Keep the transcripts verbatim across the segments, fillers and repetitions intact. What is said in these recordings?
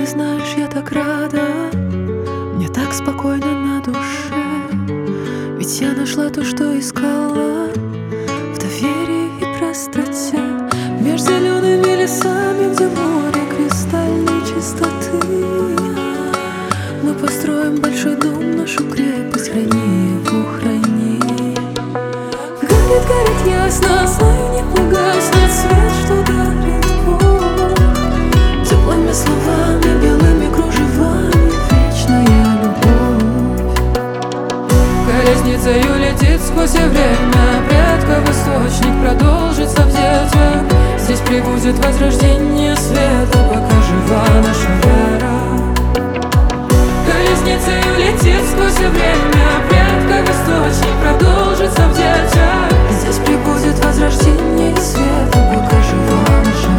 знаешь, я так рада, мне так спокойно на душе. Ведь я нашла то, что искала, в доверии и простоте. Меж зелеными лесами, где море кристальной чистоты, мы построим большой дом, нашу крепость, храни его, храни. Горит, горит ясно, знаю, не погаснет свет, что дарит Бог. Теплыми словами, белыми кружевами, вечная любовь. Колесницею летит сквозь время предков источник, продолжится в детях. Здесь прибудет возрождение света, пока жива наша вера. Колесницею летит сквозь время предков источник, продолжится в детях. Здесь прибудет возрождение света, пока жива наша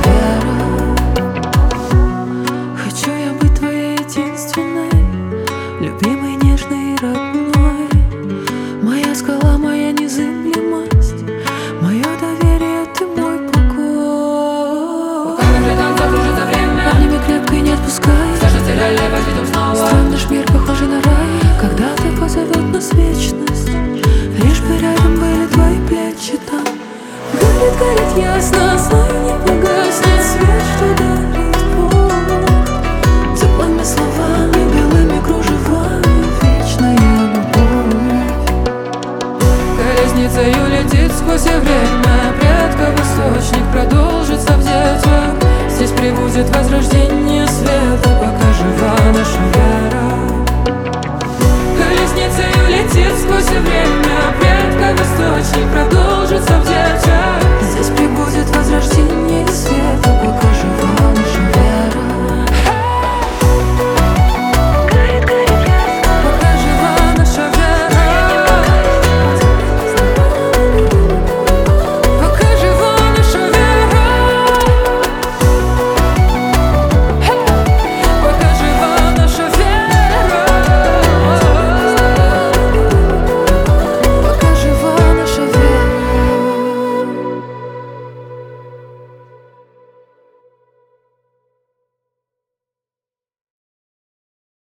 вера. Хочу я быть твоей единственной, любимой, нежной и родной. Моя скала, моя незыблемость, мое доверие, ты мой покой. Пока мы там закружится время, обними крепко и не отпускай. Сожжется ля-ля, возьми снова. Странный наш мир, похожий на рай, когда-то позовет нас вечность, лишь бы рядом были твои плечи там. Горит, горит ясно, знаю, не погаснет свет, что дарит Бог. Теплыми словами, белыми кружевами, вечная любовь. Колесницею летит сквозь время предков источник, продолжится в детях. Здесь прибудет возрождение света, пока жива наша вера. Колесницею летит сквозь время предков источник, продолжится в детях. Здесь прибудет возрождение света, пока